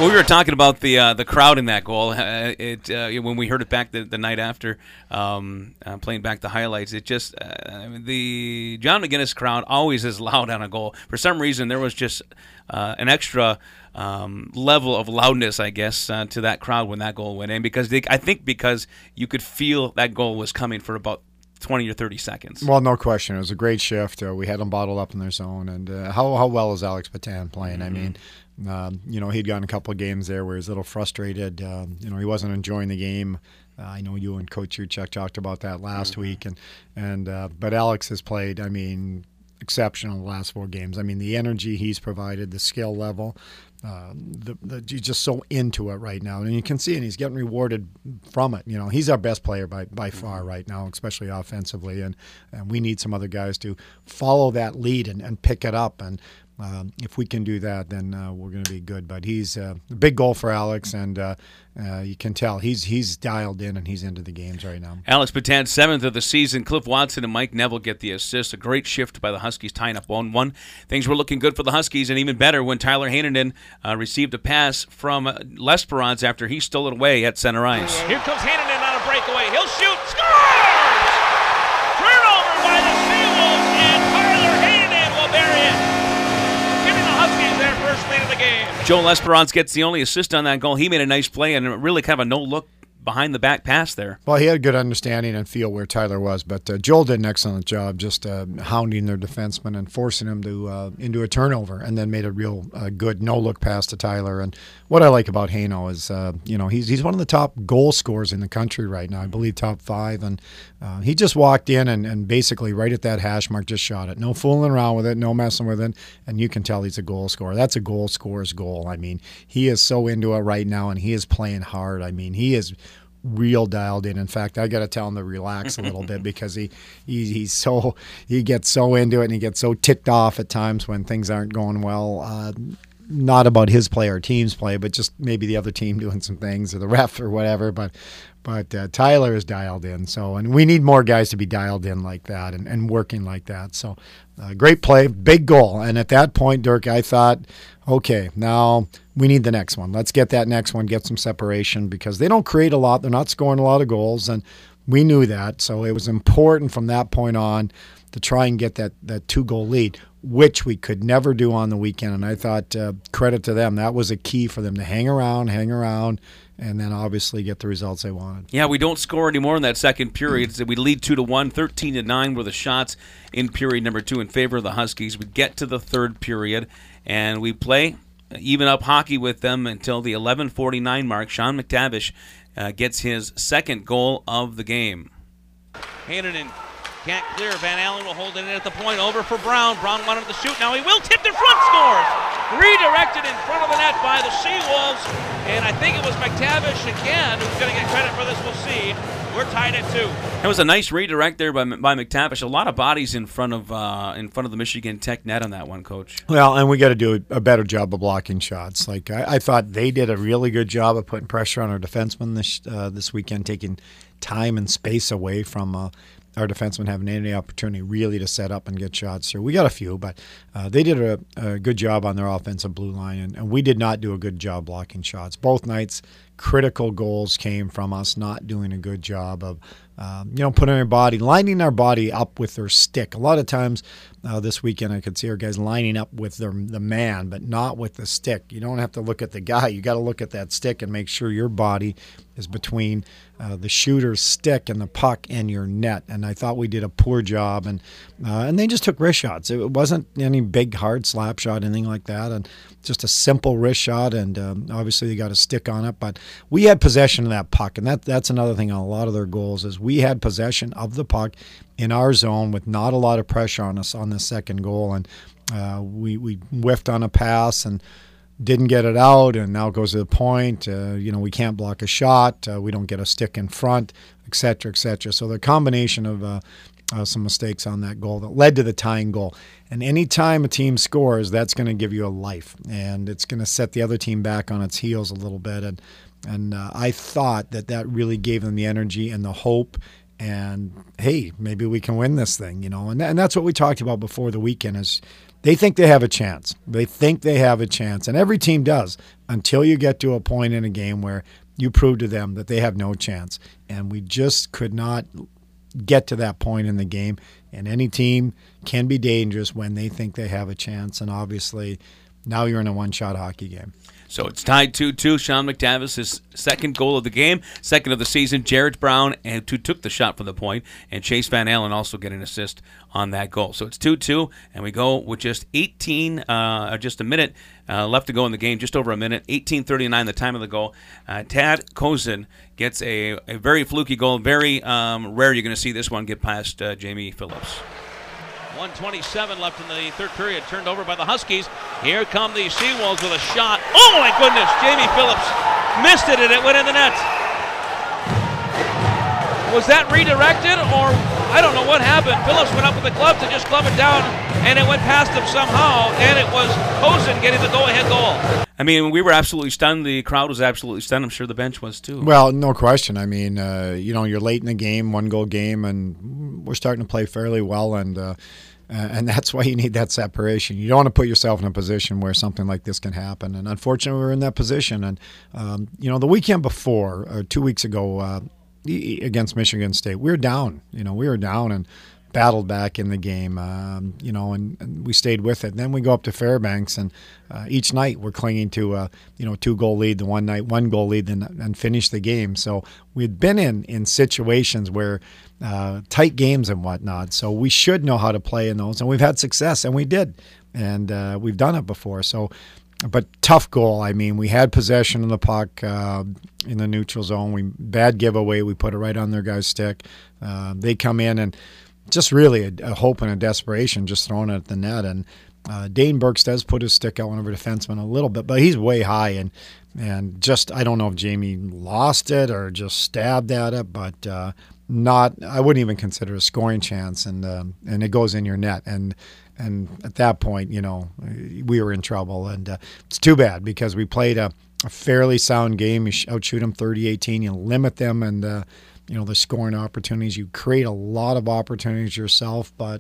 Well, we were talking about the crowd in that goal. When we heard it back the night after, playing back the highlights, it just the John McGinnis crowd always is loud on a goal. For some reason, there was just an extra level of loudness, I guess, to that crowd when that goal went in. Because because you could feel that goal was coming for about 20 or 30 seconds. Well, no question. It was a great shift. We had them bottled up in their zone. And how well is Alex Patan playing? I mean, he'd gotten a couple of games there where he was a little frustrated. He wasn't enjoying the game. I know you and Coach Uchek talked about that last week. But Alex has played, exceptional the last 4 games. I mean, the energy he's provided, the skill level, he's just so into it right now. And you can see, and he's getting rewarded from it. He's our best player by far right now, especially offensively. And we need some other guys to follow that lead and pick it up. And if we can do that, then we're going to be good. But he's a big goal for Alex, and you can tell he's dialed in and he's into the games right now. Alex Patan, 7th of the season. Cliff Watson and Mike Neville get the assist. A great shift by the Huskies, tying up 1-1. Things were looking good for the Huskies, and even better when Tyler Hainanen received a pass from Lesperance after he stole it away at center ice. Here comes Hainanen on a breakaway. He'll shoot. Scores! Turnover by the Seawolves, and Tyler Hainanen will bury it. Huskies their first lead of the game. Joe Lesperance gets the only assist on that goal. He made a nice play and really kind of a no-look behind-the-back pass there. Well, he had a good understanding and feel where Tyler was, but Joel did an excellent job just hounding their defenseman and forcing him to into a turnover, and then made a real good no-look pass to Tyler. And what I like about Haino is, he's one of the top goal scorers in the country right now. I believe top 5, and he just walked in and basically right at that hash mark just shot it. No fooling around with it, no messing with it, and you can tell he's a goal scorer. That's a goal scorer's goal. I mean, he is so into it right now, and he is playing hard. I mean, he is real dialed in. In fact, I got to tell him to relax a little bit because he gets so into it and he gets so ticked off at times when things aren't going well. Not about his play or team's play, but just maybe the other team doing some things or the ref or whatever. But Tyler is dialed in. So, and we need more guys to be dialed in like that and working like that. So, great play, big goal. And at that point, Dirk, I thought, okay, now we need the next one. Let's get that next one, get some separation, because they don't create a lot. They're not scoring a lot of goals, and we knew that. So it was important from that point on to try and get that 2-goal lead, which we could never do on the weekend. And I thought, credit to them, that was a key for them to hang around, and then obviously get the results they wanted. Yeah, we don't score anymore in that second period. We lead 2-1, 13-9 were the shots in period number 2 in favor of the Huskies. We get to the third period, and we play even up hockey with them until the 11:49 mark. Sean McTavish gets his second goal of the game. Hainanen can't clear. Van Allen will hold it in at the point. Over for Brown. Brown wanted to shoot. Now he will tip in front. Scores. Redirected in front of the net by the Seawolves. And I think it was McTavish again who's going to get credit for this. We'll see. We're tied at 2. It was a nice redirect there by McTavish. A lot of bodies in front of the Michigan Tech net on that one, Coach. Well, and we got to do a better job of blocking shots. Like I thought they did a really good job of putting pressure on our defensemen this weekend, taking time and space away from our defensemen having any opportunity really to set up and get shots through. We got a few, but they did a good job on their offensive blue line, and we did not do a good job blocking shots. Both nights, critical goals came from us not doing a good job of putting our body, lining our body up with their stick. A lot of times this weekend I could see our guys lining up with the man, but not with the stick. You don't have to look at the guy. You got to look at that stick and make sure your body is between the shooter's stick and the puck and your net. And I thought we did a poor job, and they just took wrist shots. It wasn't any big hard slap shot, anything like that, and just a simple wrist shot. And obviously they got a stick on it, but we had possession of that puck, and that's another thing on a lot of their goals is we had possession of the puck in our zone with not a lot of pressure on us on the second goal, and we whiffed on a pass and didn't get it out, and now it goes to the point. We can't block a shot. We don't get a stick in front, et cetera, et cetera. So the combination of some mistakes on that goal that led to the tying goal. And any time a team scores, that's going to give you a life, and it's going to set the other team back on its heels a little bit. And I thought that really gave them the energy and the hope And hey, maybe we can win this thing, and that's what we talked about before the weekend is they think they have a chance. They think they have a chance, and every team does until you get to a point in a game where you prove to them that they have no chance. And we just could not get to that point in the game. And any team can be dangerous when they think they have a chance. And obviously, now you're in a one-shot hockey game. So it's tied 2-2. Sean McTavish, his second goal of the game, second of the season. Jared Brown, who took the shot from the point, and Chase Van Allen also get an assist on that goal. So it's 2-2, and we go with just just a minute left to go in the game, just over a minute. 18:39, the time of the goal. Tad Kozun gets a very fluky goal. Very rare you're going to see this one get past Jamie Phillips. 1:27 left in the third period. Turned over by the Huskies. Here come the Seawolves with a shot. Oh, my goodness. Jamie Phillips missed it, and it went in the net. Was that redirected, or I don't know what happened? Phillips went up with the glove to just glove it down, and it went past him somehow, and it was Kozun getting the go-ahead goal. I mean, we were absolutely stunned. The crowd was absolutely stunned. I'm sure the bench was too. Well, no question. I mean, you're late in the game, one-goal game, and we're starting to play fairly well, and that's why you need that separation. You don't want to put yourself in a position where something like this can happen. And unfortunately, we were in that position. And, the weekend before, or 2 weeks ago, against Michigan State, we were down. We were down and battled back in the game, and we stayed with it. And then we go up to Fairbanks, and each night we're clinging to a 2-goal lead, the one night 1-goal lead, and finish the game. So we'd been in situations where tight games and whatnot. So we should know how to play in those, and we've had success, and we did, and we've done it before. So, but tough goal. I mean, we had possession of the puck in the neutral zone. Bad giveaway. We put it right on their guy's stick. They come in and just really a hope and a desperation, just throwing it at the net. And Dane Burks does put his stick out one of our defensemen a little bit, but he's way high, and just I don't know if Jamie lost it or just stabbed at it, but I wouldn't even consider a scoring chance, and it goes in your net, and at that point, we were in trouble, and it's too bad because we played a fairly sound game. You outshoot them 30-18, you limit them, and the scoring opportunities. You create a lot of opportunities yourself, but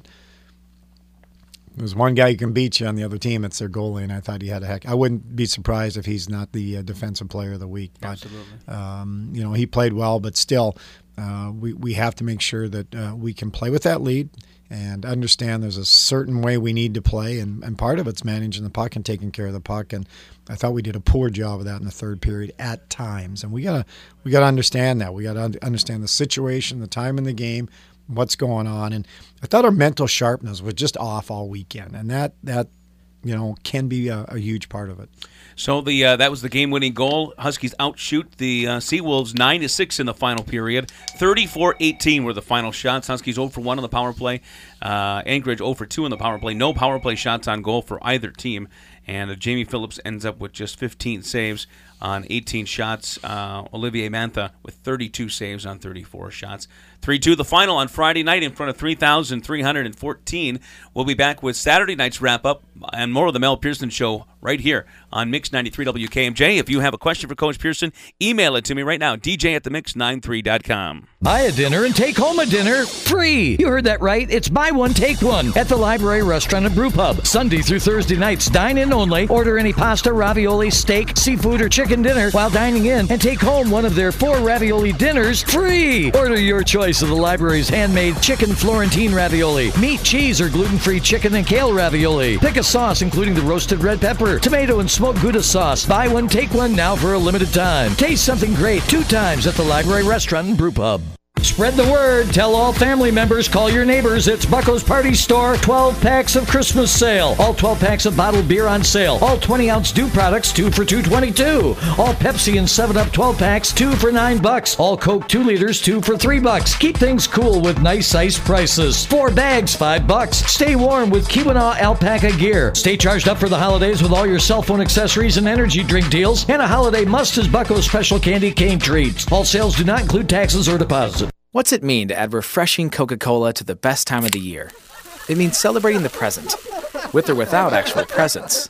there's one guy who can beat you on the other team. It's their goalie, and I thought he had a heck. I wouldn't be surprised if he's not the defensive player of the week. But, absolutely. He played well, but still, we have to make sure that we can play with that lead and understand there's a certain way we need to play, and part of it's managing the puck and taking care of the puck. And I thought we did a poor job of that in the third period at times. And we gotta understand that. We gotta understand the situation, the time in the game, what's going on. And I thought our mental sharpness was just off all weekend, and that can be a huge part of it. So that was the game-winning goal. Huskies outshoot the Seawolves 9-6 in the final period. 34-18 were the final shots. Huskies 0 for 1 on the power play. Anchorage 0 for 2 on the power play. No power play shots on goal for either team. And Jamie Phillips ends up with just 15 saves on 18 shots. Olivier Mantha with 32 saves on 34 shots. 3-2 the final on Friday night in front of 3,314. We'll be back with Saturday night's wrap-up and more of the Mel Pearson Show right here on Mix 93 WKMJ. If you have a question for Coach Pearson, email it to me right now, dj@themix93.com. Buy a dinner and take home a dinner free. You heard that right. It's buy one, take one at the Library Restaurant and Brew Pub. Sunday through Thursday nights, dine in only. Order any pasta, ravioli, steak, seafood, or chicken dinner while dining in and take home one of their 4 ravioli dinners free. Order your choice of the library's handmade chicken Florentine ravioli, meat, cheese, or gluten-free chicken and kale ravioli. Pick a sauce including the roasted red pepper, tomato, and smoked Gouda sauce. Buy one, take one now for a limited time. Taste something great 2 times at the Library Restaurant and Brew Pub. Spread the word. Tell all family members. Call your neighbors. It's Bucko's Party Store. 12 packs of Christmas sale. All 12 packs of bottled beer on sale. All 20-ounce Dew products, 2 for $2.22. All Pepsi and 7-Up 12 packs, 2 for $9. All Coke 2 liters, 2 for $3. Keep things cool with nice ice prices. 4 bags, $5. Stay warm with Keweenaw alpaca gear. Stay charged up for the holidays with all your cell phone accessories and energy drink deals. And a holiday must is Bucko's Special Candy Cane Treats. All sales do not include taxes or deposits. What's it mean to add refreshing Coca-Cola to the best time of the year? It means celebrating the present, with or without actual presents.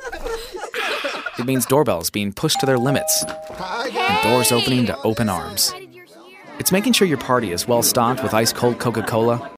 It means doorbells being pushed to their limits, and doors opening to open arms. It's making sure your party is well stocked with ice cold Coca-Cola